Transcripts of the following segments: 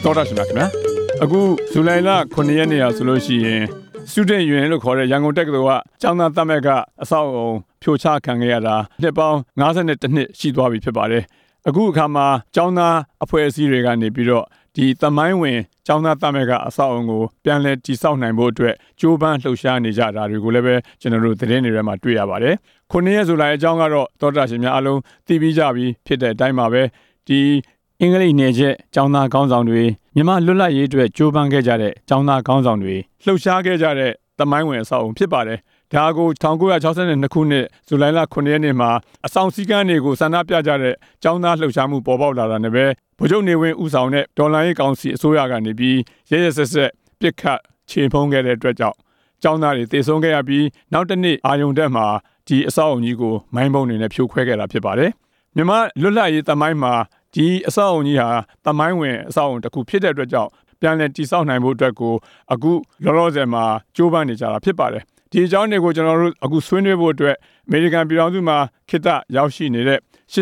တော်တာရှင်များခင်ဗျာအခုဇူလိုင်လ9ရက်နေ့ဆိုလို့ရှိရင်စုတဲ့ယူရင်လို့ခေါ်တဲ့ရန်ကုန်တက္ကသိုလ်ကကျောင်းသားသမက်ကအဆောက်အုံဖြိုချခံခဲ့ရတာနှစ်ပေါင်း52နှစ်ရှိသွားပြီဖြစ်ပါတယ်အခုအခါမှာကျောင်းသားအဖွဲ့အစည်းတွေကနေပြီးတော့ဒီသမိုင်းဝင်ကျောင်းသားသမက်ကအဆောက်အုံကိုပြန်လည်တည်ဆောက်နိုင်ဖို့အတွက်ကြိုးပမ်းလှုပ်ရှားနေကြတာတွေကိုလည်းပဲကျွန်တော်တို့သတင်းတွေထဲမှာတွေ့ရပါတယ်9ရက်ဇူလိုင်အကြောင်းကတော့တော်တာရှင်များအားလုံးသိပြီးကြပြီဖြစ်တဲ့အတိုင်းပါပဲဒီအင်္ဂလိပ်နယ်ချက်ကျောင်းသားခေါင်းဆောင်တွေမြန်မာလွတ်လပ်ရေးအတွက်ကြိုးပမ်းခဲ့ကြတဲ့ကျောင်းသားခေါင်းဆောင်တွေလှုပ်ရှားခဲ့ကြတဲ့သမိုင်းဝင်အဆောက်အုံဖြစ်ပါတယ်ဒါကို1962ခုနှစ်ဇူလိုင်လ9ရက်နေ့မှာအဆောင်စည်းကမ်းတွေကိုဆန္ဒပြကြတဲ့ကျောင်းသားလှုပ်ရှားမှုပေါ်ပေါက်လာတာနဲ့ပဲဗိုလ်ချုပ်နေဝင်းဦးဆောင်တဲ့ဒေါ်လာရေးကောင်စီအစိုးရကနေပြီးရဲရဲဆက်ဆက်ပစ်ခတ်ချေဖုံးခဲ့တဲ့အတွက်ကြောင့်ကျောင်းသားတွေတေဆုံးခဲ့ရပြီးနောက်တစ်နေ့အာရုံတက်မှာဒီအဆောက်အုံကြီးကိုမိုင်းပုံတွေနဲ့ဖြိုခွဲခဲ့တာဖြစ်ပါတယ်မြန်မာလွတ်လပ်ရေးသမိုင်းမှာဒီအဆောက်အုံကြီးဟာသမိုင်းဝင်အဆောက်အုံတစ်ခုဖြစ်တဲ့အတွက်ကြောင့်ပြန်လည်တည်ဆောက်နိုင်ဖို့အတွက်ကိုအခုလောလောဆယ်မှာကြိုးပမ်းနေကြတာဖြစ်ပါတယ်ဒီအကြောင်းတွေကိုကျွန်တော်တို့အခုဆွေးနွေးဖို့အတွက်အမေရိကန်ပြည်ထောင်စုမှာခေတ္တရောက်ရှိနေတဲ့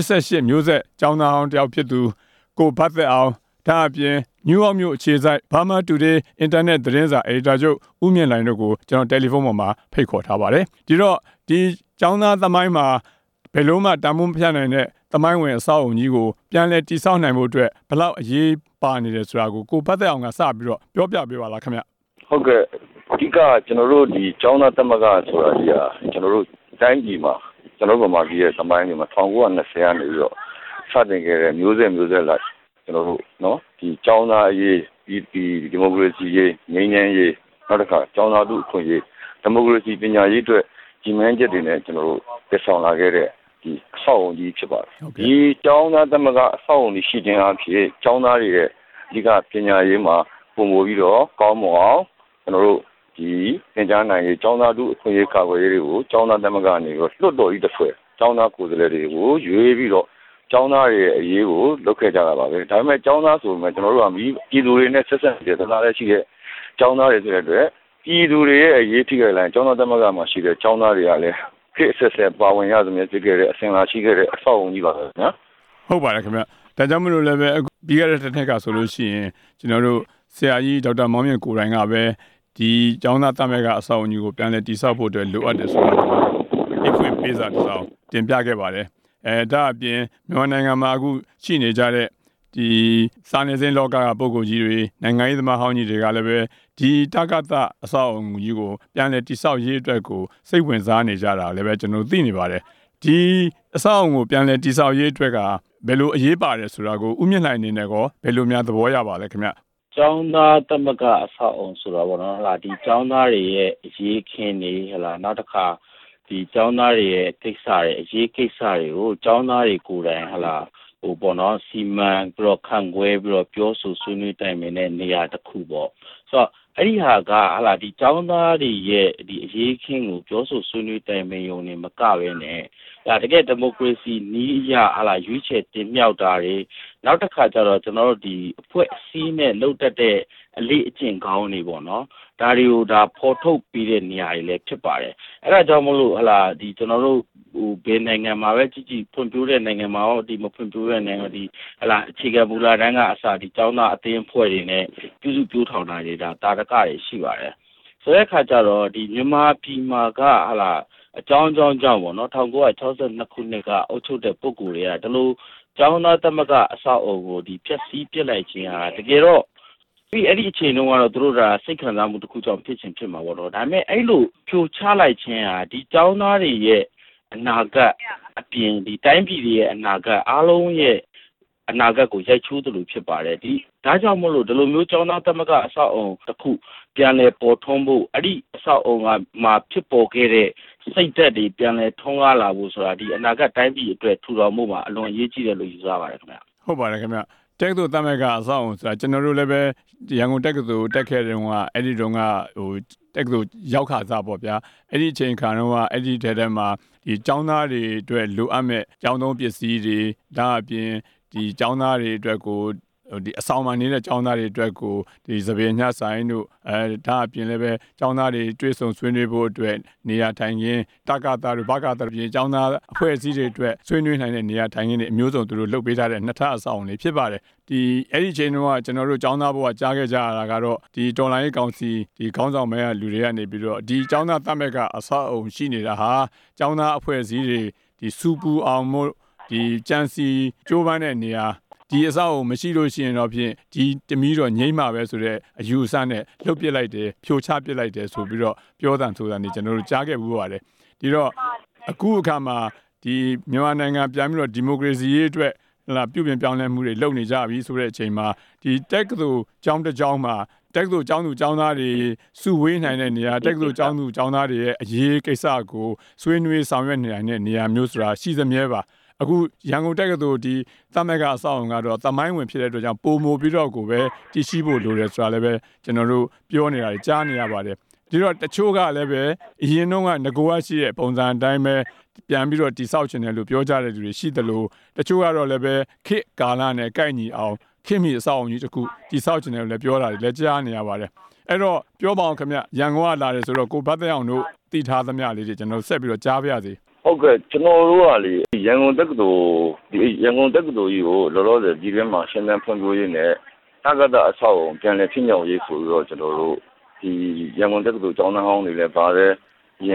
88မျိုးဆက်ကျောင်းသားအောင်တယောက်ဖြစ်သူကိုဘတ်သက်အောင်ဒါအပြင်နယူးယောက်မြို့အခြေစိုက် Burma Today Internet သတင်းစာအယ်ဒီတာချုပ်ဦးမြင့်လိုင်တို့ကိုကျွန်တော်တယ်လီဖုန်းပေါ်မှာဖိတ်ခေါ်ထားပါတယ်ဒီတော့ဒီကျောင်းသားသမိုင်းမှာဘယ်လိုမှတန်ဖိုးမဖြတ်နိုင်တဲ့သမိုင်းဝင်အဆောက်အုံကြီးကိုပြန်လည်တည်ဆောက်နိုင်ဖို့အတွက်ဘယ်လောက်အရေးပါနေတယ်ဆိုတာကိုဘတ်သက်အောင်ကစပြီးတော့ပြောပြပေးပါလားခင်ဗျဟုတ်ကဲ့အဓိကကျွန်တော်တို့ဒီကျောင်းသားသမဂ္ဂဆိုတာကြီးอ่ะကျွန်တော်တို့တိုင်းပြည်မှာကျွန်တော်တို့ဗမာပြည်ရဲ့သမိုင်းတွေမှာ1920ကနေပြီးတော့စတင်ခဲ့တဲ့မျိုးဆက်လိုက်ကျွန်တော်တို့เนาะဒီကျောင်းသားအရေးဒီမိုကရေစီရေးငြိမ်းချမ်းရေးနောက်တစ်ခါကျောင်းသားတို့အခွင့်အရေးဒီမိုကရေစီပညာရေးအတွက်ကြီးမန်းချက်တွေနဲ့ကျွန်တော်တို့ပြဆောင်လာခဲ့တဲ့ဒီအဆောက်အုံကြီးဖြစ်ပါတယ်ဒီကျောင်းသားသမဂ္ဂအဆောက်အုံကြီးရှိခြင်းအဖြစ်ကျောင်းသားတွေရဲ့အဓိကပညာရေးမှာပုံပေါ်ပြီးတော့ကောင်းမွန်အောင်ကျွန်တော်တို့ဒီသင်ကြားနိုင်ရေးကျောင်းသားတို့အခွင့်အရေးကာကွယ်ရေးတွေကိုကျောင်းသားသမဂ္ဂအနေနဲ့လွတ်တော်ကြီးတစ်ဖွဲ့ကျောင်းသားကိုယ်စားလှယ်တွေကိုရွေးပြီးတော့ကျောင်းသားတွေရဲ့အရေးကိုလုပ်ခဲ့ကြတာပါပဲဒါပေမဲ့ကျောင်းသားဆိုပေမဲ့ကျွန်တော်တို့ကပြည်သူတွေနဲ့ဆက်ဆက်နေတဲ့သလားလည်းရှိတဲ့ကျောင်းသားတွေဆိုတဲ့အတွက်ပြည်သူတွေရဲ့အရေးထိခိုက်လာရင်ကျောင်းသားသမဂ္ဂမှာရှိတဲ့ကျောင်းသားတွေကလည်းခေတ်ဆက်ပါဝင်ရသမျှဖြစ်ခဲ့တဲ့အစဉ်လာရှိခဲ့တဲ့အဆောက်အုံကြီးပါပဲနော်ဟုတ်ပါတယ်ခင်ဗျဒါကြောင့်မလို့လည်းပဲပြီးခဲ့တဲ့တစ်နှစ်ကဆိုလို့ရှိရင်ကျွန်တော်တို့ဆရာကြီးဒေါက်တာမောင်မြင့်ကိုယ်တိုင်ကပဲဒီကျောင်းသားသမဂ္ဂအဆောက်အုံကြီးကိုပြန်လည်တည်ဆောက်ဖို့အတွက်လိုအပ်တယ်ဆိုတော့အခွင့်ပေးစာတစ်စောင်တင်ပြခဲ့ပါတယ်ဒါအပြင်မြန်မာနိုင်ငံမှာအခုရှိနေကြတဲ့ဒီစာနယ်ဇင်းလောကကပုဂ္ဂိုလ်ကြီးတွေနိုင်ငံရေးသမားဟောင်းကြီးတွေကလည်းပဲဒီတက္ကသအဆောက်အုံကြီးကိုပြန်လည်တည်ဆောက်ရေးအတွက်ကိုစိတ်ဝင်စားနေကြတာလည်းပဲကျွန်တော်သိနေပါတယ်ဒီအဆောက်အုံကိုပြန်လည်တည်ဆောက်ရေးအတွက်ကဘယ်လိုအရေးပါတယ်ဆိုတာကိုဥမြင့်နိုင်အနေနဲ့ကောဘယ်လိုများသဘောရပါလဲခင်ဗျကျောင်းသားသမဂ္ဂအဆောက်အုံဆိုတာပေါ့နော်ဟလာဒီကျောင်းသားတွေရဲ့အရေးခင်းနေဟလာနောက်တစ်ခါဒီကျောင်းသားတွေရဲ့ကိစ္စတွေအရေးကိစ္စတွေကိုကျောင်းသားတွေကိုယ်တိုင်ဟလာဟိုပေါ့နော်စီမံပြီးတော့ခံခွဲပြီးတော့ပြောဆိုဆွေးနွေးတိုင်ပင်တဲ့နေရာတစ်ခုပေါ့ဆိုတော့အဲ့ဒီဟာကဟလာဒီကျောင်းသားတွေရဲ့ဒီအရေးခင်းကိုပြောဆိုဆွေးနွေးတိုင်ပင်ရုံနဲ့မကဘဲနဲ့ဒါတကယ်ဒီမိုကရေစီနီးအရဟလာရွေးချယ်တင်မြှောက်တာတွေနောက်တစ်ခါကျတော့ကျွန်တော်တို့ဒီအဖွဲ့အစည်းနဲ့လှုပ်တက်တဲ့အလေးအကျင့်ကောင်းတွေပေါ့နော်ဒါတွေကိုဒါဖော်ထုတ်ပြီးတဲ့နေရာတွေလည်းဖြစ်ပါတယ်အဲ့ဒါကြောင့်မလို့ဟလာဒီကျွန်တော်တို့ဟိုဘယ်နိုင်ငံမှာပဲကြည်ဖွံ့ဖြိုးတဲ့နိုင်ငံမှာရောဒီမဖွံ့ဖြိုးတဲ့နိုင်ငံဒီဟလာအခြေခံမူလတန်းကအစဒီကျောင်းသားအသင်းအဖွဲ့တွေနဲ့ပြုစုပြောထောင်တာတွေဒါတာရကတွေရှိပါတယ်ဆိုတဲ့အခါကျတော့ဒီမြန်မာပြည်မှာကဟလာအကြောင်းကြောင့်ပေါ့နော်1962ခုနှစ်ကအုပ်ချုပ်တဲ့ပုဂ္ဂိုလ်တွေကဒီလိုကျောင်းသားသမဂ္ဂအဆောက်အအုံကိုဒီဖျက်ဆီးပစ်လိုက်ခြင်းဟာတကယ်တော့ဒီအဲ့ဒီအချိန်တုန်းကတော့သူတို့ကစိတ်ခံစားမှုတစ်ခုကြောင့်ဖြစ်မှာပေါ့နော်ဒါပေမဲ့အဲ့လိုဖြိုချလိုက်ခြင်းဟာဒီကျောင်းသားတွေရဲ့အနာဂတ်အပြင်ဒီတိုင်းပြည်တွေရဲ့အနာဂတ်အားလုံးရဲ့အနာဂတ်ကိုရိုက်ချိုးသလိုဖြစ်ပါတယ်ဒီဒါကြောင့်မို့လို့ဒီလိုမျိုးကျောင်းသားသမဂ္ဂအဆောက်အုံတစ်ခုပြန်လည်ပေါ်ထွန်းဖို့အဲ့ဒီအဆောက်အုံကမှာဖြစ်ပေါ်ခဲ့တဲ့စိတ်ဓာတ်တွေပြန်လည်ထွန်းကားလာဖို့ဆိုတာဒီအနာဂတ်တိုင်းပြည်အတွက်ထူထောင်မှုမှာအလွန်အရေးကြီးတယ်လို့ယူဆပါတယ်ခင်ဗျဟုတ်ပါတယ်ခင်ဗျတက္ကသိုလ်သမဂ္ဂအဆောက်အုံဆိုတာကျွန်တော်တို့လည်းပဲရန်ကုန်တက္ကသိုလ်တက်ခဲ့တဲ့တုန်းကအဲ့ဒီတုန်းကဟိုတက္ကသိုလ်ရောက်ခါစားပေါ့ဗျာအဲ့ဒီအချိန်ခါတုန်းကအဲ့ဒီထဲမှာဒီကျောင်းသားတွေအတွက်လိုအပ်မဲ့ကျောင်းသုံးပစ္စည်းတွေဒါအပြင်ဒီကျောင်းသားတွေအတွက်ကိုဒီအဆောင်မှာနေတဲ့ကျောင်းသားတွေအတွက်ကိုဒီစပယ်ညဆိုင်တို့ဒါအပြင်လည်းပဲကျောင်းသားတွေတွေ့ဆုံဆွေးနွေးဖို့အတွက်နေရာထိုင်ခင်းတက္ကသတို့ဘကသတို့ပြင်ကျောင်းသားအဖွဲ့အစည်းတွေအတွက်ဆွေးနွေးနိုင်တဲ့နေရာထိုင်ခင်းတွေအမျိုးစုံသူတို့လုပ်ပေးထားတဲ့နှစ်ထပ်အဆောင်လေးဖြစ်ပါတယ်ဒီအဲ့ဒီချိန်တုန်းကကျွန်တော်တို့ကျောင်းသားဘဝကြားခဲ့ကြရတာကတော့ဒီတော်လိုင်းကောင်စီဒီခေါင်းဆောင်မဲလူတွေကနေပြီးတော့ဒီကျောင်းသားတမက်ကအဆောက်အုံရှိနေတာဟာကျောင်းသားအဖွဲ့အစည်းတွေဒီစူပူအောင်မို့ဒီကြံစီကျိုးပန်းတဲ့နေရာဒီအဆောက်အုံမရှိလို့ရှိရင်တော့ဖြင့်ဒီတမီးတော့ငိမ့်မှာပဲဆိုတော့အယူအဆနဲ့လှုပ်ပစ်လိုက်တယ်ဖြိုချပစ်လိုက်တယ်ဆိုပြီးတော့ပြောတန်ဆိုတာနေကျွန်တော်တို့ကြားခဲ့ဘူးပါတယ်ဒီတော့အခုအခါမှာဒီမြန်မာနိုင်ငံပြန်ပြီးတော့ဒီမိုကရေစီရေးအတွက်ပြုပြင်ပြောင်းလဲမှုတွေလုပ်နေကြပြီဆိုတဲ့အချိန်မှာဒီတက္ကသိုလ်ကျောင်းတစ်ကျောင်းမှာတက္ကသိုလ်ကျောင်းသူကျောင်းသားတွေစုဝေးနိုင်တဲ့နေရာတက္ကသိုလ်ကျောင်းသူကျောင်းသားတွေရဲ့အရေးကိစ္စကိုဆွေးနွေးဆောင်ရွက်နိုင်တဲ့နေရာမျိုးဆိုတာရှိသမျှပါအခုရန်ကုန်တက္ကသိုလ်ဒီသမက်ကအဆောက်အုံကတော့သမိုင်းဝင်ဖြစ်တဲ့အတွက်ကြောင့်ပုံမိုပြီးတော့ကိုပဲတည်ရှိဖို့လိုတယ်ဆိုတာလည်းပဲကျွန်တော်တို့ပြောနေတာကြားနေရပါတယ်ဒီတော့တချို့ကလည်းပဲအရင်တော့ကငကိုကရှိတဲ့ပုံစံအတိုင်းပဲပြန်ပြီးတော့တိဆောက်ခြင်းတယ်လို့ပြောကြတဲ့လူတွေရှိတယ်လို့တချို့ကတော့လည်းပဲခေတ်ကာလနဲ့ကိုက်ညီအောင်ခေတ်မီအဆောက်အုံကြီးတစ်ခုတိဆောက်ခြင်းတယ်လို့လည်းပြောတာတွေလည်းကြားနေရပါတယ်အဲ့တော့ပြောပါအောင်ခင်ဗျရန်ကုန်ကလာတယ်ဆိုတော့ကိုဘတ်တဲ့အောင်တို့တည်ထားသမျှလေးတွေကျွန်တော်ဆက်ပြီးတော့ကြားပြရစီဟုတ်ကဲ့ကျွန်တော်တို့ကလေရန်ကုန်တက္ကသိုလ်ဒီရန်ကုန်တက္ကသိုလ်ကြီးကိုလောလောဆယ်ဒီထဲမှာရှင်းတန်းဖွံ့ဖြိုးရေးနဲ့တက္ကသိုလ်အဆောက်အုံပြန်လည်ဖြစ်မြောက်ရေးဆိုပြီးတော့ကျွန်တော်တို့ဒီရန်ကုန်တက္ကသိုလ်ကျောင်းသားဟောင်းတွေလည်းပါတယ်ရင်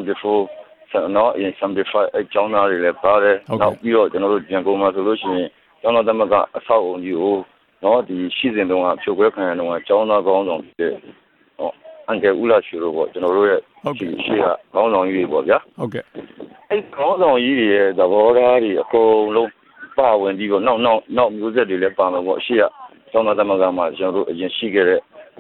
74နော်ရင် 75 အကျောင်းသားတွေလည်းပါတယ်နောက်ပြီးတော့ကျွန်တော်တို့ရန်ကုန်မှာဆိုလို့ရှိရင်ကျောင်းသားသမဂ္ဂအဆောက်အုံကြီးကိုနော်ဒီရှိစဉ်တုန်းကဖြိုခွဲခံရတုန်းကကျောင်းသားကောင်းဆောင်တဲ့အန်ကယ်ဦးလာရှိတို့ပေါ့ကျွန်တော်တို့ရဲ့ရှိကကောင်းဆောင်ကြီးတွေပေါ့ဗျာဟုတ်ကဲ့အဲ့ကောင်းဆောင်ကြီးတွေရဲ့သဘောထားတွေအကုန်လုံးပါဝင်ပြီးတော့နောက်မျိုးဆက်တွေလည်းပါမှာပေါ့ရှိကကျောင်းသားသမဂ္ဂမှာကျွန်တော်တို့အရင်ရှိခဲ့တဲ့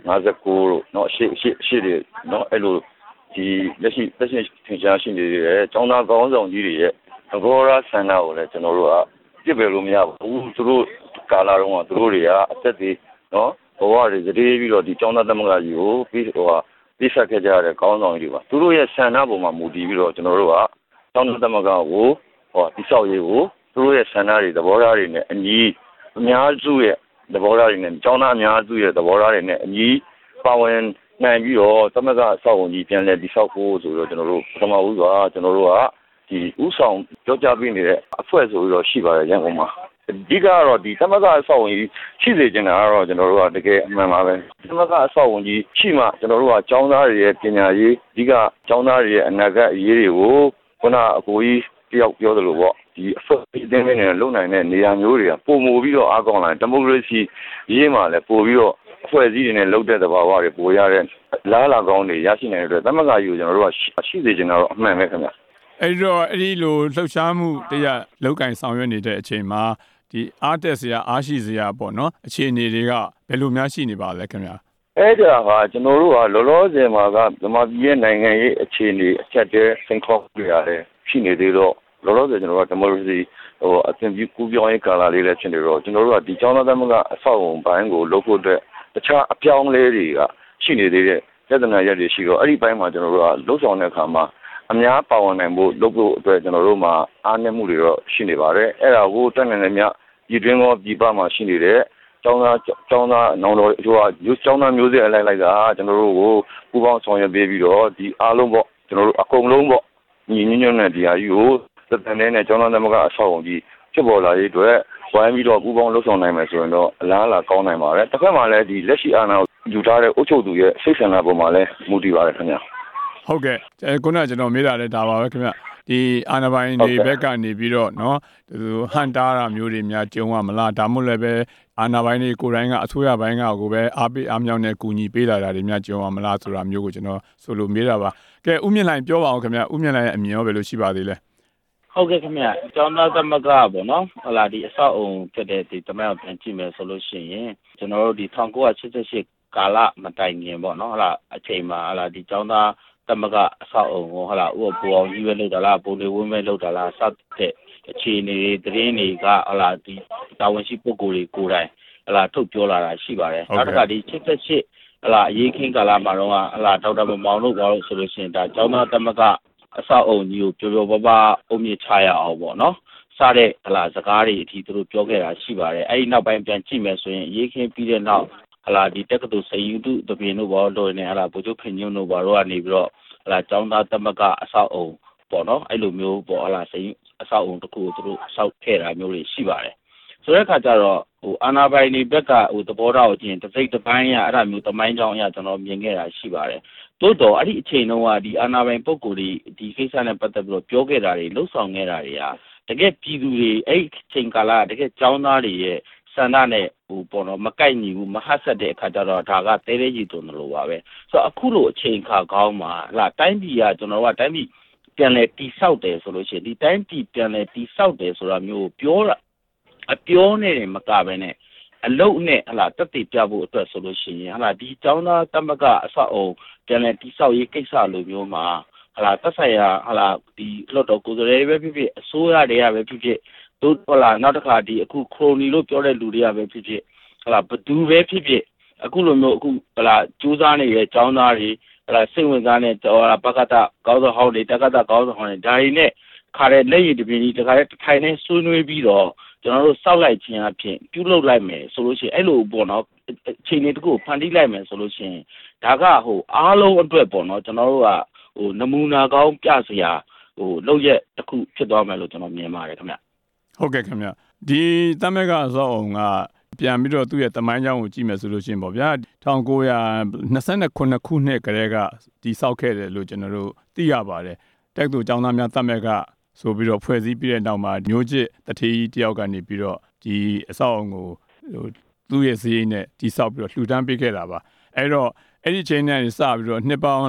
59လို့နော်ရှိတွေနော်အဲ့လိုဒီလက်ရှိထင်ရှားရှိနေတဲ့ကျောင်းသားကောင်းဆောင်ကြီးတွေရဲ့သဘောထားဆန္ဒကိုလည်းကျွန်တော်တို့ကပြစ်ပယ်လို့မရဘူးသူတို့ကာလာတော့သူတို့တွေကအသက်တွေနော်ဘဝတွေတည်ပြီးတော့ဒီကျောင်းသားသမဂ္ဂကြီးကိုပြီးတိဆက်ခဲ့ကြတဲ့ကောင်းဆောင်ကြီးတွေပါသူတို့ရဲ့ဆန္ဒပေါ်မှာမူတည်ပြီးတော့ကျွန်တော်တို့ကကျောင်းသားသမဂ္ဂကိုတိဆောက်ရေးကိုသူတို့ရဲ့ဆန္ဒတွေသဘောထားတွေနဲ့အညီအများစုရဲ့သဘောထားတွေနဲ့ကျောင်းသားအများစုရဲ့သဘောထားတွေနဲ့အညီပါဝင်နိုင်ပြီးတော့သမဂ္ဂအဆောက်အုံကြီးပြန်လည်တိဆောက်ဖို့ဆိုတော့ကျွန်တော်တို့ပထမဦးစွာကျွန်တော်တို့ကဒီဥဆောင်ကြောကြပေးနေတဲ့အဖွဲ့ဆိုပြီးတော့ရှိပါတယ်ရန်ကုန်မှာအဓိကတော့ဒီသမဂ္ဂအဆောက်အုံကြီးရှိစေချင်တာကတော့ကျွန်တော်တို့ကတကယ်အမှန်ပါပဲသမဂ္ဂအဆောက်အုံကြီးရှိမှကျွန်တော်တို့ကကျောင်းသားတွေရဲ့ပညာရေးအဓိကကျောင်းသားတွေရဲ့အနာဂတ်အရေးတွေကိုခုနအကိုကြီးတယောက်ပြောသလိုပေါ့ဒီအဖွဲ့အစည်းနဲ့လုံနိုင်တဲ့နေရာမျိုးတွေကပုံမူပြီးတော့အားကောင်းလာဒီမိုကရေစီရေးမှလည်းပို့ပြီးတော့အဖွဲ့အစည်းတွေနဲ့လှုပ်တဲ့သဘာဝတွေပိုရတဲ့လားလာကောင်းတွေရရှိနိုင်တဲ့အတွက်သမဂ္ဂကြီးကိုကျွန်တော်တို့ကရှိစေချင်တာတော့အမှန်ပဲခင်ဗျအဲ့တော့အဲ့ဒီလိုလှုပ်ရှားမှုတရားလောက်ကင်ဆောင်ရွက်နေတဲ့အချိန်မှာဒီအားတက်စရာအားရှိစရာပေါ့နော်အခြေအနေတွေကဘယ်လိုများရှိနေပါလဲခင်ဗျာအဲ့ဒါကကျွန်တော်တို့ကလောလောဆယ်မှာကဗမာပြည်ရဲ့နိုင်ငံရေးအခြေအနေအချက်တည်းစိန်ခေါ်တွေရတယ်ရှိနေသေးတော့လောလောဆယ်ကျွန်တော်တို့ကဒီမိုကရေစီအသင်ပြုကူးပြောင်းရေးကာလလေးလည်းဖြစ်နေတော့ကျွန်တော်တို့ကဒီကျောင်းသားသမဂ္ဂအဆောက်အုံဘိုင်းကိုလုပ်ဖို့အတွက်တခြားအပြောင်းလဲတွေကရှိနေသေးတဲ့ပြဿနာရက်တွေရှိတော့အဲ့ဒီဘိုင်းမှာကျွန်တော်တို့ကလှုပ်ဆောင်တဲ့အခါမှာအများပါဝင်နိုင်ဖို့လုပ်ဖို့အတွက်ကျွန်တော်တို့မှာအားနည်းမှုတွေတော့ရှိနေပါတယ်အဲ့ဒါကိုတက်နိုင်တဲ့မြပြည်တွင်းရောပြည်ပမှာရှိနေတဲ့ကျောင်းသားနောင်တော်တို့ကကျောင်းသားမျိုးဆက်အလိုက်တာကျွန်တော်တို့ကိုပူပေါင်းဆောင်ရွက်ပေးပြီးတော့ဒီအားလုံးပေါ့ကျွန်တော်တို့အကုန်လုံးပေါ့ညီညွတ်ညွတ်နဲ့ဒီဟာကြီးကိုသက်တမ်းနဲ့ကျောင်းသားသမဂ္ဂအဆောက်အုံကြီးဖြစ်ပေါ်လာရေးအတွက်ဝိုင်းပြီးတော့ပူပေါင်းလှုပ်ဆောင်နိုင်မယ်ဆိုရင်တော့အလားအလာကောင်းနိုင်ပါတယ်တစ်ခါမှလည်းဒီလက်ရှိအာဏာယူထားတဲ့အုပ်ချုပ်သူရဲ့စိတ်ဆန္ဒပေါ်မှာလည်းမူတည်ပါတယ်ခင်ဗျာဟုတ်ကဲ့ခုနကကျွန်တော်မေးတာလည်းဒါပါပဲခင်ဗျဒီအာဏာပိုင်တွေဘက်ကနေပြီးတော့နော်ဟန်တားတာမျိုးတွေများကြုံရမလားဒါမှမဟုတ်လည်းပဲအာဏာပိုင်တွေကိုယ်တိုင်ကအစိုးရဘိုင်းကကိုပဲအားပေးအားမြောက်နဲ့ကူညီပေးလာတာတွေများကြုံရမလားဆိုတာမျိုးကိုကျွန်တော်ဆိုလိုမေးတာပါကဲဥမြင့်လိုင်ပြောပါအောင်ခင်ဗျဥမြင့်လိုင်ရဲ့အမြင်ရောဘယ်လိုရှိပါသေးလဲဟုတ်ကဲ့ခင်ဗျကျောင်းသားသမဂ္ဂပေါ့နော်ဟလာဒီအဆောက်အုံဖြစ်တဲ့ဒီတမန်ကိုပြန်ကြည့်မယ်ဆိုလို့ရှိရင်ကျွန်တော်တို့ဒီ1988ကာလမတိုင်ခင်ပေါ့နော်ဟလာအချိန်မှာဟလာဒီကျောင်းသားသမဂ္ဂအဆောက်အုံကိုဟလာဥပပူအောင်ကြီးပဲလုပ်တာလားပုံတွေဝင်းပဲလုပ်တာလားစတဲ့အခြေအနေသတင်းတွေကဟလာဒီတာဝန်ရှိပုဂ္ဂိုလ်တွေကိုယ်တိုင်ဟလာထုတ်ပြောလာတာရှိပါတယ်နောက်တစ်ခါဒီ88ဟလာအရေးခင်းကာလမှာတော့ဟလာဒေါက်တာမောင်တို့ဘာလို့ဆိုလို့ရှိရင်ဒါကျောင်းသားသမဂ္ဂအဆောက်အုံကြီးကိုပျော်ပျော်ပါးပါးအုံမြင့်ချရအောင်ပေါ့နော်စတဲ့စကားတွေအထိသူတို့ပြောခဲ့တာရှိပါတယ်အဲ့ဒီနောက်ပိုင်းပြန်ကြည့်မယ်ဆိုရင်ရေးခင်းပြီးတဲ့နောက်ဒီတက္ကသိုလ်စယူတုတပင်တို့ဘောလို့နေဗိုလ်ချုပ်ခင်ညွန့်တို့ဘာတို့ကနေပြီးတော့ကျောင်းသားသမဂ္ဂအဆောက်အုံပေါ့နော်အဲ့လိုမျိုးပေါ့စယူအဆောက်အုံတစ်ခုကိုသူတို့ဆောက်ခဲ့တာမျိုးတွေရှိပါတယ်ဆိုတဲ့အခါကျတော့အာနာပိုင်တွေဘက်ကသဘောထားကိုကြည့်ရင်တစ်စိတ်တစ်ပိုင်းအဲ့ဒါမျိုးတမိုင်းကြောင်းအရကျွန်တော်မြင်ခဲ့တာရှိပါတယ်တိုးတော့အဲ့ဒီအချိန်တုန်းကဒီအာနာပိုင်ပုံကိုယ်ဒီကိစ္စနဲ့ပတ်သက်ပြီးတော့ပြောခဲ့တာတွေလှုပ်ဆောင်ခဲ့တာတွေကတကယ်ပြည်သူတွေအဲ့ဒီအချိန်ကာလတကယ်ကျောင်းသားတွေရဲ့ဆန္ဒနဲ့ပေါ့နော်မကိုက်ညီဘူးမဟတ်ဆက်တဲ့အခါကျတော့ဒါကတဲတဲကြီးတုံလို့ပါပဲဆိုတော့အခုလိုအချိန်ခါကောင်းမှာတိုင်းပြည်ကကျွန်တော်ကတိုင်းပြည်ပြန်လဲတိဆောက်တယ်ဆိုလို့ရှိရင်ဒီတိုင်းပြည်ပြန်လဲတိဆောက်တယ်ဆိုတာမျိုးပြောတာအပြောနဲ့မကပဲနဲ့အလုတ်နဲ့တက်တည်ပြဖို့အတွက်ဆိုလို့ရှိရင်ဒီကျောင်းသားသမဂ္ဂအဆောက်အုံပြန်လဲတိဆောက်ရေးကိစ္စလိုမျိုးမှာသက်ဆိုင်ရာဒီလွှတ်တော်ကိုယ်စားလှယ်တွေပဲဖြစ်ဖြစ်အစိုးရတွေကပဲဖြစ်ဖြစ်တို့နောက်တစ်ခါဒီအခုခရိုနီလို့ပြောတဲ့လူတွေကပဲဖြစ်ဖြစ်ဘသူပဲဖြစ်ဖြစ်အခုလိုမျိုးအခုစူးစမ်းနေတဲ့ကျောင်းသားတွေစိတ်ဝင်စားတဲ့ပကတကောင်းဆောင်ဟောင်းတွေတက္ကသကောင်းဆောင်ဟောင်းတွေဒါတွေနဲ့ခါတဲ့လက်ရည်တပင်းကြီးတခါတဲ့ထိုင်နေဆွေးနွေးပြီးတော့ကျွန်တော်တို့စောက်လိုက်ခြင်းအဖြစ်ပြုလုပ်လိုက်မယ်ဆိုလို့ရှိရင်အဲ့လိုပေါ့နော်အချိန်လေးတခုဖန်တီးလိုက်မယ်ဆိုလို့ရှိရင်ဒါကအားလုံးအတွက်ပေါ့နော်ကျွန်တော်တို့ကနမူနာကောင်းပြစရာလောက်ရက်တစ်ခုဖြစ်သွားမယ်လို့ကျွန်တော်မြင်ပါတယ်ခင်ဗျဟုတ်ကဲ့ခင်ဗျဒီသမက်ကအစောအောင်ကပြန်ပြီးတော့သူ့ရဲ့တမိုင်းကြောင်းကိုကြည့်မယ်ဆိုလို့ရှိရင်ပေါ့ဗျာ1929ခုနှစ်ကတည်းကဒီဆောက်ခဲ့တယ်လို့ကျွန်တော်တို့သိရပါတယ်တက္ကသိုလ်ကျောင်းသားများသမက်ကဆိုပြီးတော့ဖွဲ့စည်းပြီးတဲ့နောက်မှာမျိုးချစ်တထေးကြီးတယောက်ကနေပြီးတော့ဒီအဆောက်အုံကိုသူ့ရဲ့စည်းနဲ့ဒီဆောက်ပြီးတော့လှူဒန်းပေးခဲ့တာပါအဲ့တော့အဲ့ဒီချိန်နဲ့စပြီးတော့နှစ်ပေါင်း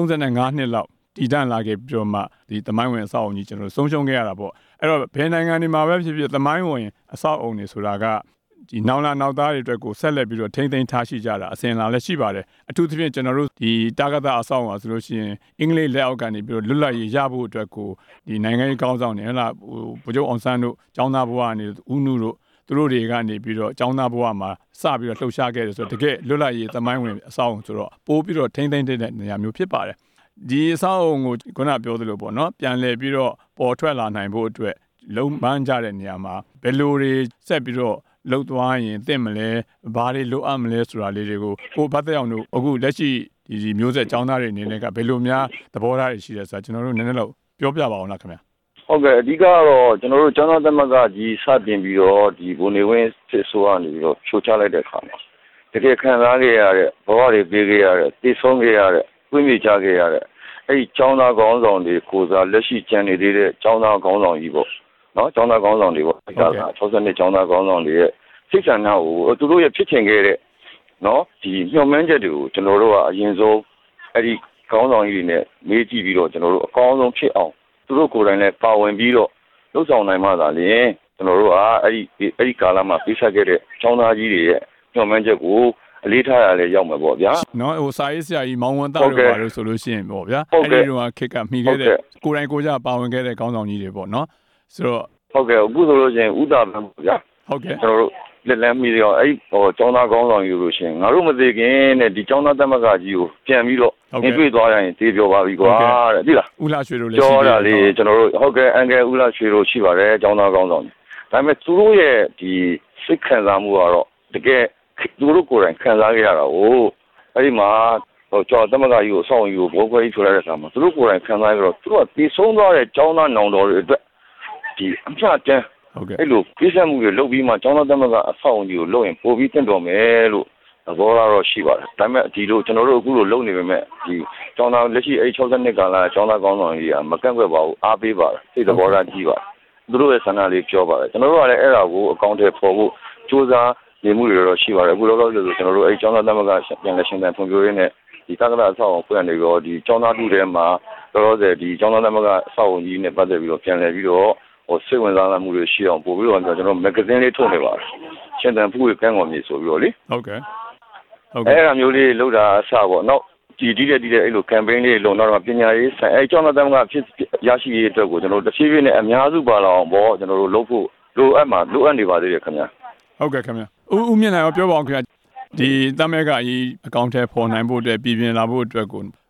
35နှစ်လောက်တည်တံ့လာခဲ့ပြီးတော့မှဒီသမိုင်းဝင်အဆောက်အုံကြီးကျွန်တော်ဆုံးရှုံးခဲ့ရတာပေါ့အဲ့တော့ဘယ်နိုင်ငံတွေမှာပဲဖြစ်ဖြစ်သမိုင်းဝင်အဆောက်အုံတွေဆိုတာကဒီနောင်လာနောက်သားတွေအတွက်ကိုဆက်လက်ပြီးတော့ထိမ့်သိမ်းထားရှိကြတာအစဉ်လာလည်းရှိပါတယ်အထူးသဖြင့်ကျွန်တော်တို့ဒီတာဂတအဆောက်အုံဆိုလို့ရှိရင်အင်္ဂလိပ်လက်အောက်ကနေပြီးတော့လွတ်လပ်ရေးရဖို့အတွက်ကိုဒီနိုင်ငံရေးကောင်းဆောင်တွေဗိုလ်ချုပ်အောင်ဆန်းတို့ကျောင်းသားဘဝကနေဦးနုတို့သူတို့တွေကနေပြီးတော့ကျောင်းသားဘဝမှာစပြီးတော့လှုပ်ရှားခဲ့တယ်ဆိုတော့တကယ်လွတ်လပ်ရေးသမိုင်းဝင်အဆောက်အုံဆိုတော့ပိုးပြီးတော့ထိမ့်သိမ်းတဲ့နေရာမျိုးဖြစ်ပါတယ်ဒီအဆောက်အုံကိုခုနပြောသလိုပေါ့နော်ပြန်လည်ပြီးတော့ပေါ်ထွက်လာနိုင်ဖို့အတွက်လုံးပန်းကြတဲ့နေရာမှာဘယ်လိုတွေဆက်ပြီးတော့လှုပ်သွားရင်သိမလဲဘာတွေလိုအပ်မလဲဆိုတာလေးတွေကိုကိုဘတ်တဲ့အောင်တို့အခုလက်ရှိဒီမျိုးဆက်ကျောင်းသားတွေအနေနဲ့ကဘယ်လိုများသဘောထားတွေရှိလဲဆိုတာကျွန်တော်တို့နည်းနည်းလောက်ပြောပြပါအောင်လားခင်ဗျာဟုတ်ကဲ့အဓိကတော့ကျွန်တော်တို့ကျောင်းသားသမဂ္ဂကြီးစတင်ပြီးတော့ဒီဘုံနေဝင်းစစ်ဆိုးကနေပြီးတော့ဖြိုချလိုက်တဲ့အခါမှာတကယ်ခံစားခဲ့ရတဲ့ဘဝတွေပေးခဲ့ရတဲ့တည်ဆုံးခဲ့ရတဲ့ပြည့်မြချခဲ့ရတဲ့အဲ့ဒီကျောင်းသားခေါင်းဆောင်တွေကိုစားလက်ရှိကျန်နေသေးတဲ့ကျောင်းသားခေါင်းဆောင်ကြီးပေါ့နော်ကျောင်းသားခေါင်းဆောင်တွေပေါ့62ကျောင်းသားခေါင်းဆောင်တွေရဲ့စိတ်ဆန္ဒကိုသူတို့ရဲ့ဖြစ်ချင်ခဲ့တဲ့နော်ဒီညှော်မှန်းချက်တွေကိုကျွန်တော်တို့ကအရင်ဆုံးအဲ့ဒီခေါင်းဆောင်ကြီးတွေနဲ့မေးကြည့်ပြီးတော့ကျွန်တော်တို့အကောင်းဆုံးဖြစ်အောင်သူတို့ကိုယ်တိုင်လည်းပါဝင်ပြီးတော့လှုပ်ဆောင်နိုင်မှသာလျှင်ကျွန်တော်တို့ကအဲ့ဒီကာလမှာပြဆက်ခဲ့တဲ့ကျောင်းသားကြီးတွေရဲ့ညှော်မှန်းချက်ကိုအလေးထားရလဲရောက်မှာပေါ့ဗျာနော်စာရေးဆရာကြီးမောင်ဝန်သားတို့ပါလို့ဆိုလို့ရှိရင်ပေါ့ဗျာအဲ့ဒီတော့ခက်ကမိခဲ့တဲ့ကိုယ်တိုင်ကိုယ်ကြပါဝင်ခဲ့တဲ့ခေါင်းဆောင်ကြီးတွေပေါ့နော်ဆိုတော့ဟုတ်ကဲ့အခုဆိုလို့ရှိရင်ဥဒါပဲပေါ့ဗျာဟုတ်ကဲ့ကျွန်တော်တို့လက်လန်းမိရောအဲ့ကျောင်းသားခေါင်းဆောင်ယူလို့ရှိရင်ငါတို့မသိခင်နဲ့ဒီကျောင်းသားသမဂ္ဂကြီးကိုပြန်ပြီးတော့နေတွေ့သွားရရင်တေးပြောပါပြီကွာတဲ့သိလားဦးလာရွှေတို့လည်းရှိတယ်ပြောတာလေကျွန်တော်တို့ဟုတ်ကဲ့အန်ကယ်ဦးလာရွှေတို့ရှိပါတယ်ကျောင်းသားခေါင်းဆောင်ဒါပေမဲ့သူတို့ရဲ့ဒီစိတ်ခံစားမှုကတော့တကယ်သူတို့ကိုယ်တိုင်ခံစားခဲ့ရတာကိုအဲ့ဒီမှာကျောင်းသမဂ္ဂကြီးကိုစောင့်ယူဘိုးခွဲကြီးထွက်လာတဲ့အခါမှာသူတို့ကိုယ်တိုင်ခံစားရတော့သူတို့ကတည်ဆုံးသွားတဲ့ကျောင်းသားနောင်တော်တွေအတွက်ဒီအမြတ်တမ်းအဲ့လိုပြည့်စုံမှုတွေလုပ်ပြီးမှကျောင်းသားသမဂ္ဂအဆောက်အုံကြီးကိုလုပ်ရင်ပို့ပြီးတင့်တော်မယ်လို့သဘောတော့ရှိပါတယ်ဒါပေမဲ့ဒီလိုကျွန်တော်တို့အခုလိုလုပ်နေပေမဲ့ဒီကျောင်းသားလက်ရှိအဲ့62ကာလကျောင်းသားကောင်းဆောင်ကြီးကမကန့်ကွက်ပါဘူးအားပေးပါတယ်စိတ်သဘောထားကြီးပါတယ်သူတို့ရဲ့ဆန္ဒလေးပြောပါတယ်ကျွန်တော်တို့ကလည်းအဲ့ဒါကိုအကောင့်ထဲပေါ်ဖို့စူးစမ်းနေမှုတွေတော့ရှိပါတယ်အခုလောလောဆယ်ဆိုကျွန်တော်တို့အဲ့ကျောင်းသားသမဂ္ဂပြန်လည်ရှင်းတဲ့ဖွံ့ဖြိုးရေးနဲ့ဒီတက္ကသိုလ်အဆောက်အုံဖွင့်နေပြီးတော့ဒီကျောင်းသားထုထဲမှာလောလောဆယ်ဒီကျောင်းသားသမဂ္ဂအဆောက်အုံကြီးနဲ့ပတ်သက်ပြီးတော့ပြန်လည်ပြီးတော့စိတ်ဝင်စားမှုတွေရှိအောင်ပို့ပြီးတော့ကျွန်တော်မဂ္ဂဇင်းလေးထုတ်နေပါတယ်ရှင်းတန်ဖူးကန်းကုန်မြေဆိုပြီးတော့လေဟုတ်ကဲ့အဲ့ဒါမျိုးလေးလုပ်တာအစပေါ့နောက်ဒီတဲ့အဲ့လို campaign လေးလုံတော့ပညာရေးဆိုင်အဲ့ကျောင်းသားသမဂ္ဂဖြစ်ရရှိရေးအတွက်ကိုကျွန်တော်တို့တစ်ဖြည်းဖြည်းနဲ့အများစုပါလာအောင်ပေါ့ကျွန်တော်တို့လုပ်ဖို့လိုအပ်နေပါသေးတယ်ခင်ဗျာဟုတ်ကဲ့ခင်ဗျာဦးမြင့်နိုင်ရောပြောပါအောင်ခင်ဗျာဒီသမက်ကအရေးအကောင့်ထဲပေါ်နိုင်ဖို့အတွက်ပြည်ပြင်လာဖို့အတွက်ကို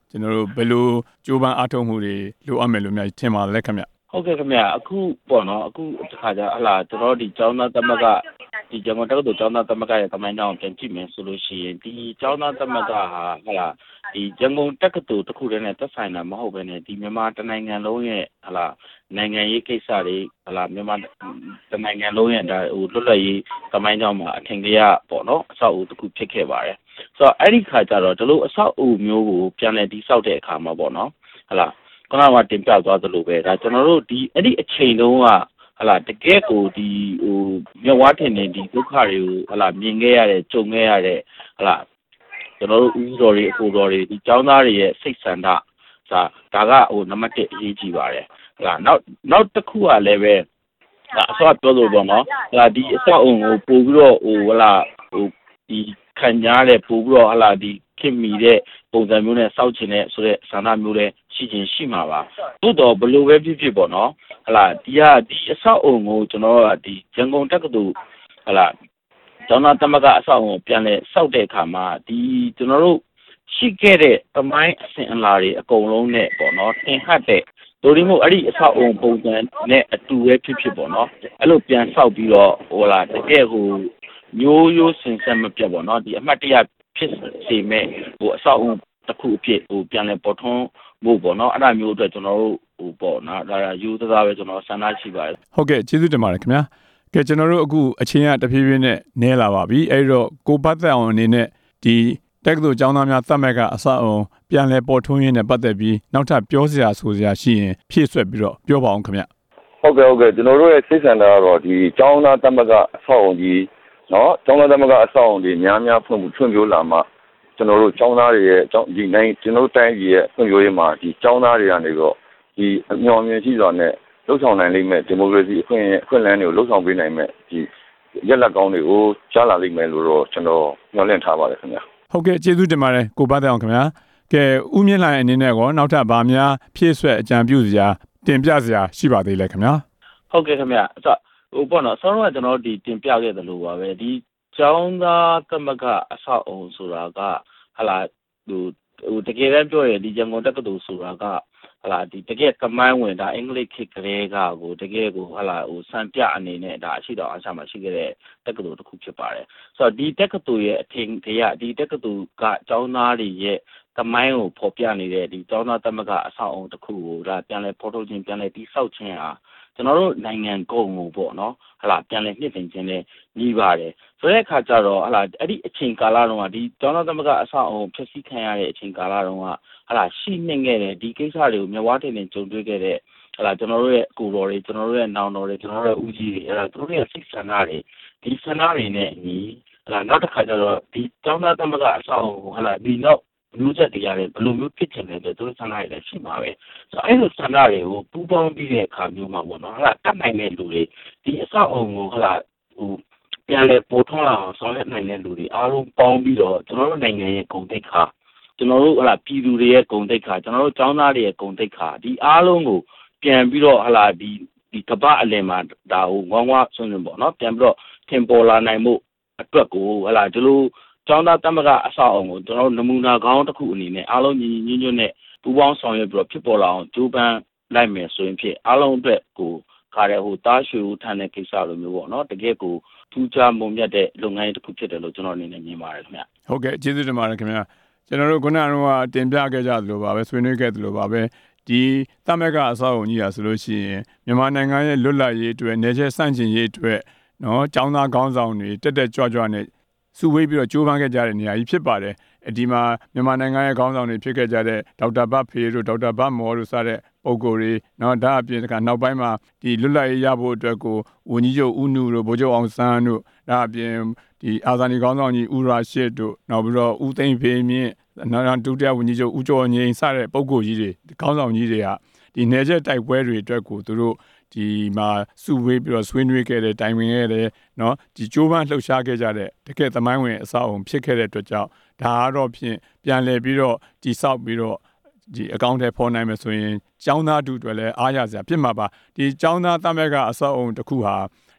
ကျွန်တော်တို့ဘယ်လိုကြိုးပမ်းအားထုတ်မှုတွေလိုအပ်မယ်လို့များထင်ပါလဲခင်ဗျဟုတ်ကဲ့ခင်ဗျအခုပေါ့နော်အခုတစ်ခါကျဟလာကျွန်တော်ဒီကျောင်းသားသမဂ္ဂဒီကျွန်တော်တို့ကျောင်းသားသမဂ္ဂရဲ့တမိုင်းကြောင်းပြန်ကြည့်မယ်ဆိုလို့ရှိရင်ဒီကျောင်းသားသမဂ္ဂဟာဟလာဒီရန်ကုန်တက္ကသိုလ်တစ်ခုတည်းနဲ့သက်ဆိုင်တာမဟုတ်ဘဲနဲ့ဒီမြန်မာတနိုင်ငံလုံးရဲ့ဟလာနိုင်ငံရေးကိစ္စတွေဟလာမြန်မာတနိုင်ငံလုံးရဲ့ဒါဟိုလွတ်လပ်ရေးတမိုင်းကြောင်းမှာအထင်ကြီးပေါ့နော်အဆောက်အဦတစ်ခုဖြစ်ခဲ့ပါတယ်ဆိုတော့အဲ့ဒီခါကျတော့ဒီလိုအဆောက်အဦမျိုးကိုပြန်လည်တည်ဆောက်တဲ့အခါမှာပေါ့နော်ဟလာခုနကတင်ပြသွားသလိုပဲဒါကျွန်တော်တို့ဒီအဲ့ဒီအချိန်တုန်းကဟလာတကယ်ကိုဒီဟိုမြဝထင်နေဒီဒုက္ခတွေကိုဟလာမြင်ခဲ့ရတဲ့ကြုံခဲ့ရတဲ့ဟလာကျွန်တော်တို့ဦးတော်တွေအကိုတော်တွေဒီចောင်းသားတွေရဲ့စိတ်ဆန္ဒဒါကဟိုနံပါတ်1အရေးကြီးပါတယ်ဟလာနောက်တစ်ခုကလည်းပဲဒါအစောပြောလို့ပေါ့နော်ဟလာဒီအဆောက်အုံကိုပို့ပြီးတော့ဟိုဟလာဟိုဒီခံကြတဲ့ပို့ပြီးတော့ဟလာဒီခင်မီတဲ့ပုံစံမျိုးနဲ့စောက်ချင်တဲ့ဆိုတဲ့ဆန္ဒမျိုးလည်းရှိမှာပါသို့တော့ဘလို့ပဲဖြစ်ပေါ့နော်ဟလာဒီအဆောက်အုံကိုကျွန်တော်ကဒီရန်ကုန်တက္ကသိုလ်ဟလာကျောင်းသားသမဂ္ဂအဆောက်အုံကိုပြန်လဲစောက်တဲ့အခါမှာဒီကျွန်တော်တို့ရှိခဲ့တဲ့သမိုင်းအစဉ်အလာတွေအကုန်လုံးနဲ့ပေါ့နော်သင်ဟတ်တဲ့တို့ဒီမို့အဲ့ဒီအဆောက်အုံပုံစံနဲ့အတူပဲဖြစ်ပေါ့နော်အဲ့လိုပြန်ဆောက်ပြီးတော့ဟိုလာတကယ်ဟိုမျိုးစင်ဆက်မပြတ်ပေါ့နော်ဒီအမှတ်တရဖြစ်စေမဲ့ဟိုအဆောက်အုံတစ်ခုအဖြစ်ဟိုပြန်လဲပေါ်ထွန်းဖို့ပေါ့နော်အဲ့ဒါမျိုးအတွက်ကျွန်တော်တို့ဟိုပေါ့နော်ဒါယူသားပဲကျွန်တော်ဆန္ဒရှိပါတယ်ဟုတ်ကဲ့ကျေးဇူးတင်ပါတယ်ခင်ဗျာကဲကျွန်တော်တို့အခုအချိန်ကတဖြည်းဖြည်းနဲ့နည်းလာပါပြီအဲ့တော့ကိုပတ်သက်အောင်အနေနဲ့ဒီတက္ကသိုလ်ကျောင်းသားများသတ်မှတ်ကအဆောက်အုံပြန်လဲပေါ်ထွန်းရင်းနဲ့ပတ်သက်ပြီးနောက်ထပ်ပြောစရာဆိုစရာရှိရင်ဖြည့်ဆွက်ပြီးတော့ပြောပါအောင်ခင်ဗျဟုတ်ကဲ့ကျွန်တော်တို့ရဲ့စိတ်ဆန္ဒကတော့ဒီကျောင်းသားသတ်မှတ်ကအဆောက်အုံကြီးနော်ကျောင်းသားသတ်မှတ်ကအဆောက်အုံတွေများဖွင့်ပြလာမှကျွန်တော်တို့ကျောင်းသားတွေရဲ့ဒီနိုင်ကျွန်တော်တို့တိုင်းပြည်ရဲ့ဖွံ့ဖြိုးရေးမှာဒီကျောင်းသားတွေကနေတော့ဒီအမျှော်အမြင်ရှိစွာနဲ့လှုပ်ဆောင်နိုင်လိမ့်မယ်ဒီမိုကရေစီအခွင့်အလမ်းတွေကိုလှုပ်ဆောင်ပေးနိုင်မယ်ဒီရက်လက်ကောင်းတွေကိုကြားလာလိမ့်မယ်လို့တော့ကျွန်တော်မျှော်လင့်ထားပါတယ်ခင်ဗျာဟုတ်ကဲ့ကျေးဇူးတင်ပါတယ်ကိုပတ်သက်အောင်ခင်ဗျာကဲဦးမြင့်လှိုင်အနေနဲ့ကောနောက်ထပ်ဗာများဖြည့်ဆွက်အကြံပြုစရာတင်ပြစရာရှိပါသေးလဲခင်ဗျာဟုတ်ကဲ့ခင်ဗျာဟိုပေါ့နော်ဆောင်းတော့ကျွန်တော်ဒီတင်ပြခဲ့သလိုပါပဲဒီကျောင်းသားသမဂ္ဂအဆောက်အုံဆိုတာကဟလာဟိုတကယ်တမ်းပြောရင်ဒီရန်ကုန်တက္ကသိုလ်ဆိုတာကဟလာဒီတကယ်ကမိုင်းဝင်ဒါအင်္ဂလိပ်ခေတ်ကလေးကကိုတကယ်ကိုဟလာဟိုစံပြအနေနဲ့ဒါအရှိတော်အားချမှာရှိခဲ့တဲ့တက္ကသိုလ်တစ်ခုဖြစ်ပါတယ်ဆိုတော့ဒီတက္ကသိုလ်ရဲ့အထင်ကြီးဒီတက္ကသိုလ်ကကျောင်းသားတွေရဲ့ကမိုင်းကိုဖော်ပြနေတဲ့ဒီကျောင်းသားသမဂ္ဂအဆောက်အုံတစ်ခုကိုဒါပြန်လဲဖော်ထုတ်ခြင်းပြန်လဲတိဆောက်ခြင်းဟာကျွန်တော်တို့နိုင်ငံကုန်ကိုပေါ့နော်ဟလာပြန်လဲနှစ်သိမ့်ခြင်းနဲ့ညီပါတယ်ဆိုတဲ့အခါကျတော့ဟလာအဲ့ဒီအချိန်ကာလတုန်းကဒီကျောင်းသားသမဂ္ဂအဆောက်အုံဖြစ်စည်းခံရတဲ့အချိန်ကာလတုန်းကဟလာရှိနှင်ခဲ့တဲ့ဒီကိစ္စတွေကိုမြဝတင်နေကြုံတွေ့ခဲ့တဲ့ဟလာကျွန်တော်တို့ရဲ့အကူတော်တွေကျွန်တော်တို့ရဲ့နောင်တော်တွေကျွန်တော်တို့ရဲ့ဦးကြီးတွေအဲ့ဒါသူတို့ရဲ့စိတ်ဆန္ဒတွေဒီဆန္ဒတွေနဲ့အညီဟလာနောက်တစ်ခါကျတော့ဒီကျောင်းသားသမဂ္ဂအဆောက်အုံကိုဟလာဒီနောက်မျိုးဆက်တွေရတယ်ဘယ်လိုမျိုးဖြစ်ချင်လဲဆိုတော့ဆန္ဒတွေလည်းရှိမှာပဲဆိုတော့အဲ့လိုဆန္ဒတွေကိုပူးပေါင်းပြီးတဲ့အခါမျိုးမှာပေါ့နော်ဟလာတတ်နိုင်တဲ့လူတွေဒီအဆောက်အုံကိုဟလာဟိုပြန်လဲပေါ်ထွန်းလာအောင်ဆောင်ရွက်နိုင်တဲ့လူတွေအားလုံးပေါင်းပြီးတော့ကျွန်တော်တို့နိုင်ငံရဲ့ဂုဏ်သိက္ခာကျွန်တော်တို့ဟလာပြည်သူတွေရဲ့ဂုဏ်သိက္ခာကျွန်တော်တို့ကျောင်းသားတွေရဲ့ဂုဏ်သိက္ခာဒီအားလုံးကိုပြန်ပြီးတော့ဟလာဒီကမ္ဘာအလယ်မှာဒါဟိုငေါငွားဆွန်းပေါ့နော်ပြန်ပြီးတော့ထင်ပေါ်လာနိုင်မှုအတွက်ကိုဟလာဒီလိုကျောင်းသားသမဂ္ဂအဆောက်အုံကိုကျွန်တော်တို့နမူနာကောင်းတစ်ခုအနေနဲ့အားလုံးညီညွတ်နဲ့ပူးပေါင်းဆောင်ရွက်ပြီးတော့ဖြစ်ပေါ်လာအောင်ကြိုးပမ်းလိုက်မယ်ဆိုရင်ဖြစ်အားလုံးအတွက်ကိုခါတဲ့ဟိုတားရွှေဦးထမ်းတဲ့ကိစ္စလိုမျိုးပေါ့နော်တကယ်ကိုထူးခြားမုံမြတ်တဲ့လုပ်ငန်းတစ်ခုဖြစ်တယ်လို့ကျွန်တော်အနေနဲ့မြင်ပါတယ်ခင်ဗျဟုတ်ကဲ့ကျေးဇူးတင်ပါတယ်ခင်ဗျကျွန်တော်တို့ခုနကတော့တင်ပြခဲ့ကြသလိုပါပဲဆွေးနွေးခဲ့သလိုပါပဲဒီသမဂ္ဂအဆောက်အုံကြီးဟာဆိုလို့ရှိရင်မြန်မာနိုင်ငံရဲ့လွတ်လပ်ရေးအတွက်နေချက်ဆန့်ကျင်ရေးအတွက်နော်ကျောင်းသားခေါင်းဆောင်တွေတက်ကြွနဲ့စုဝေးပြီးတော့ကြိုးပမ်းခဲ့ကြတဲ့နေရာကြီးဖြစ်ပါတယ်ဒီမှာမြန်မာနိုင်ငံရဲ့ခေါင်းဆောင်တွေဖြစ်ခဲ့ကြတဲ့ဒေါက်တာဘတ်ဖေတို့ဒေါက်တာဘတ်မော်တို့စတဲ့ပုဂ္ဂိုလ်တွေနော်ဒါအပြင်နောက်ပိုင်းမှာဒီလွတ်လပ်ရေးရဖို့အတွက်ကိုဝန်ကြီးချုပ်ဦးနုတို့ဗိုလ်ချုပ်အောင်ဆန်းတို့ဒါအပြင်ဒီအာဇာနည်ခေါင်းဆောင်ကြီးဦးရာရှစ်တို့နောက်ပြီးတော့ဦးသိန်းဖေမြင့်နောက်ဒုတိယဝန်ကြီးချုပ်ဦးကျော်ငြိမ်းစတဲ့ပုဂ္ဂိုလ်ကြီးတွေခေါင်းဆောင်ကြီးတွေကဒီနယ်ချက်တိုက်ပွဲတွေအတွက်ကိုသူတို့ဒီမှာစုဝေးပြီးတော့ဆွေးနွေးခဲ့တဲ့တိုင်ပင်ခဲ့တဲ့เนาะဒီကြိုးပမ်းလှုပ်ရှားခဲ့ကြတဲ့တကယ်သမိုင်းဝင်အဆောက်အုံဖြစ်ခဲ့တဲ့အတွက်ကြောင့်ဒါကတော့ဖြင့်ပြန်လည်ပြီးတော့ဒီဆောက်ပြီးတော့ဒီအကောင့်ထဲပေါ်နိုင်မယ်ဆိုရင်ကျောင်းသားတူတွေလည်းအားရစရာဖြစ်မှာပါဒီကျောင်းသားသမဂ္ဂအဆောက်အုံတစ်ခုဟာ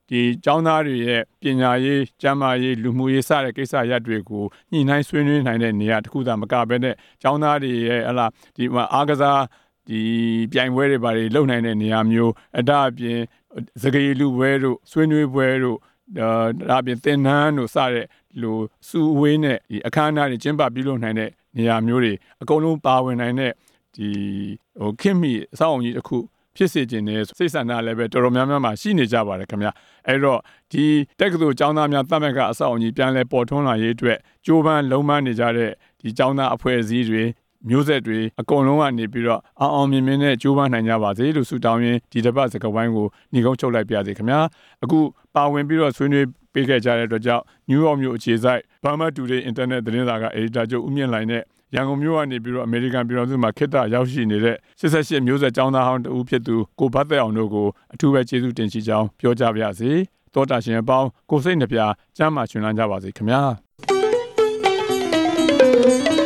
ဒီကျောင်းသားတွေရဲ့ပညာရေးကျန်းမာရေးလူမှုရေးစတဲ့ကိစ္စရပ်တွေကိုညှိနှိုင်းဆွေးနွေးနိုင်တဲ့နေရာတစ်ခုသာမကဘဲနဲ့ကျောင်းသားတွေရဲ့ဒီမှာအားကစားဒီပြိုင်ပွဲတွေဘာတွေလုပ်နိုင်တဲ့နေရာမျိုးအတားအပြင်စကားလူပွဲတို့ဆွေးနွေးပွဲတို့ဒါအပြင်သင်တန်းတို့စတဲ့လူစုဝေးနဲ့ဒီအခမ်းအနားတွေကျင်းပပြုလုပ်နိုင်တဲ့နေရာမျိုးတွေအကုန်လုံးပါဝင်နိုင်တဲ့ဒီခင်မီအဆောက်အုံကြီးတစ်ခုဖြစ်စေခြင်းနဲ့စိတ်ဆန္ဒလည်းပဲတော်တော်များများမှာရှိနေကြပါတယ်ခင်ဗျာအဲ့တော့ဒီတက္ကသိုလ်ကျောင်းသားများသမဂ္ဂအဆောက်အုံကြီးပြန်လဲပေါ်ထွန်းလာရေးအတွက်ကြိုးပမ်းလုံးပမ်းနေကြတဲ့ဒီကျောင်းသားအဖွဲ့အစည်းတွေမျိုးဆက်တွေအကုန်လုံးကနေပြီးတော့အောင်မြင်မြင်နဲ့ကြိုးပမ်းနိုင်ကြပါစေလို့ဆုတောင်းရင်းဒီတစ်ပတ်စကားဝိုင်းကိုညီကုန်းချုပ်လိုက်ပါရစေခင်ဗျာအခုပါဝင်ပြီးတော့ဆွေးနွေးပေးခဲ့ကြတဲ့အတွက်ကြောင့် New York မြို့အခြေစိုက် Burma Today Internet သတင်းစာက editor ချုပ်ဦးမြင့်လှိုင်နဲ့ရန်ကုန်မြို့ကနေပြီးတော့ American ပြည်တော်စုမှာခေတ္တရောက်ရှိနေတဲ့88မျိုးဆက်ကျောင်းသားဟောင်းတူဖြစ်သူကိုဘတ်သက်အောင်တို့ကိုအထူးပဲကျေးဇူးတင်ရှိကြောင်းပြောကြပါရစေတောတာရှင်အပေါင်းကိုစိတ်နှပြကျမ်းမာရှင်လန်းကြပါစေခင်ဗျာ